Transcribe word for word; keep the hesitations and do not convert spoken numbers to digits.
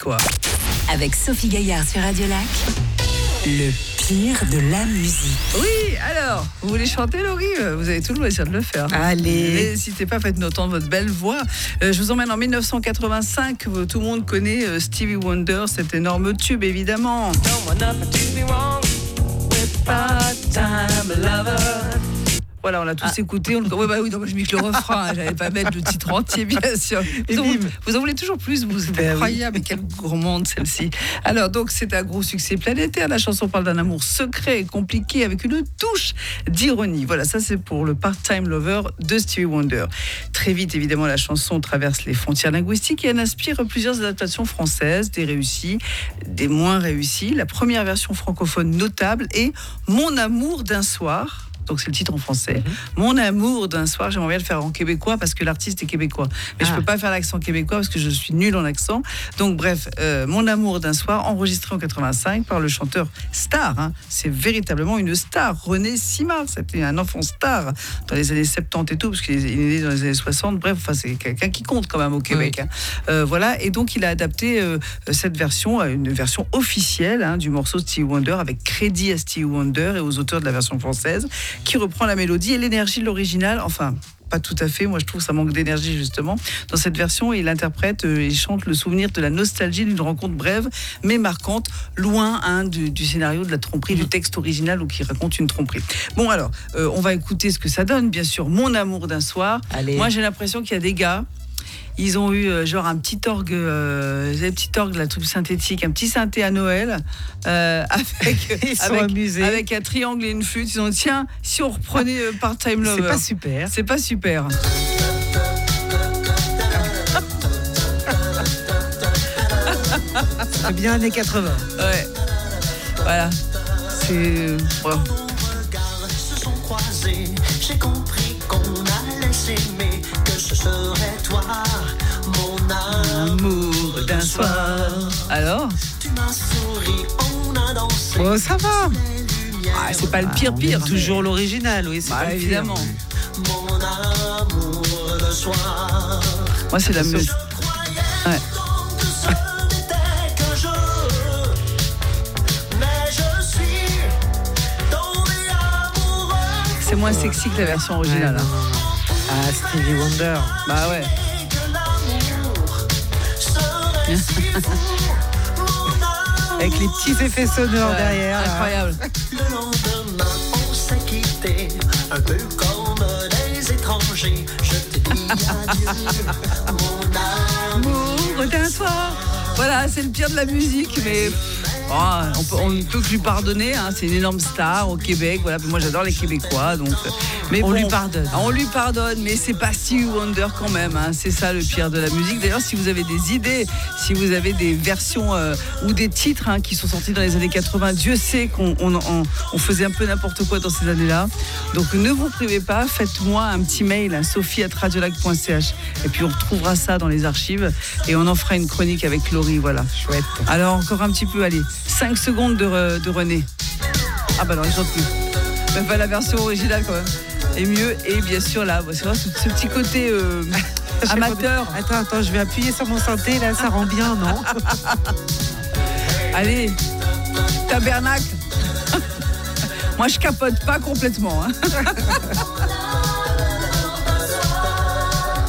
quoi. Avec Sophie Gaillard sur Radio Lac, le pire de la musique. Oui, alors, vous voulez chanter, Laurie ? Vous avez tout le loisir de le faire. Allez. N'hésitez pas, faites-nous entendre votre belle voix. Euh, je vous emmène en dix-neuf cent quatre-vingt-cinq. Tout le monde connaît euh, Stevie Wonder, cet énorme tube, évidemment. Voilà, on l'a tous ah. écouté. On... Ouais, bah oui, donc je mis que le refrain. Hein, j'allais pas mettre le titre entier, bien sûr. Vous en, vous en voulez toujours plus, vous êtes ben incroyable. Oui. Mais quelle gourmande celle-ci. Alors, donc, c'est un gros succès planétaire. La chanson parle d'un amour secret et compliqué avec une touche d'ironie. Voilà, ça, c'est pour le Part-Time Lover de Stevie Wonder. Très vite, évidemment, la chanson traverse les frontières linguistiques et elle inspire plusieurs adaptations françaises, des réussies, des moins réussies. La première version francophone notable est Mon amour d'un soir. Donc c'est le titre en français. Mm-hmm. Mon amour d'un soir, j'aimerais bien le faire en québécois parce que l'artiste est québécois. Mais ah. je peux pas faire l'accent québécois parce que je suis nulle en accent. Donc bref, euh, Mon amour d'un soir, enregistré en quatre-vingt-cinq par le chanteur star. Hein. C'est véritablement une star. René Simard, c'était un enfant star dans les années soixante-dix et tout, parce qu'il est né dans les années soixante. Bref, enfin, c'est quelqu'un qui compte quand même au Québec. Oui. Hein. Euh, voilà, et donc il a adapté euh, cette version à une version officielle hein, du morceau de Stevie Wonder avec crédit à Stevie Wonder et aux auteurs de la version française, qui reprend la mélodie et l'énergie de l'original, enfin pas tout à fait, moi je trouve que ça manque d'énergie justement. Dans cette version, il interprète et euh, chante le souvenir de la nostalgie d'une rencontre brève mais marquante, loin hein, du, du scénario de la tromperie, mmh. du texte original ou qui raconte une tromperie. Bon alors, euh, on va écouter ce que ça donne, bien sûr, Mon amour d'un soir. Allez. Moi j'ai l'impression qu'il y a des gars, ils ont eu euh, genre un petit orgue, euh, un petit orgue, la truc synthétique, un petit synthé à Noël, euh, avec, ils sont avec, amusés. avec un triangle et une flûte. Ils ont dit, tiens, si on reprenait euh, Part-Time Lover. C'est pas super. C'est pas super. C'est bien années quatre-vingts. Ouais. Voilà. C'est. Bon. J'ai compris qu'on allait s'aimer, que ce serait toi, mon amour d'un soir. Alors ? Tu m'as souri, on a dansé. Oh, ça va. Ah, c'est pas le pire pire. Ah, toujours l'original, oui, c'est bah, pas évidemment. Mon amour de soir. Moi, c'est la musique. Ouais. C'est moins sexy que la version originale. Ouais, hein. Ah, Stevie Wonder. Bah ouais. Avec les petits effets sonores ouais, derrière. Incroyable. Le lendemain, on s'est quitté, un peu comme des étrangers. Je te dis adieu, mon amour d'un soir. Voilà, c'est le pire de la musique, mais oh, on, peut, on ne peut que lui pardonner. Hein, c'est une énorme star au Québec. Voilà, moi j'adore les Québécois, donc. Mais on bon, lui pardonne. On lui pardonne, mais c'est pas Stevie Wonder quand même. Hein, c'est ça le pire de la musique. D'ailleurs, si vous avez des idées, si vous avez des versions euh, ou des titres hein, qui sont sortis dans les années quatre-vingts, Dieu sait qu'on on, on, on faisait un peu n'importe quoi dans ces années-là. Donc ne vous privez pas, faites-moi un petit mail à sophie arobase radiolac point c h et puis on retrouvera ça dans les archives et on en fera une chronique avec Laurie. Voilà. Chouette. Alors encore un petit peu, allez, cinq secondes de, de René. Ah bah non, il chante plus. Mais pas la version originale quand même. Et mieux, et bien sûr là, c'est vrai, ce, ce petit côté euh, amateur. Attends, attends, je vais appuyer sur mon synthé, là, ça rend bien, non? Allez, tabernacle. Moi je capote pas complètement. Hein.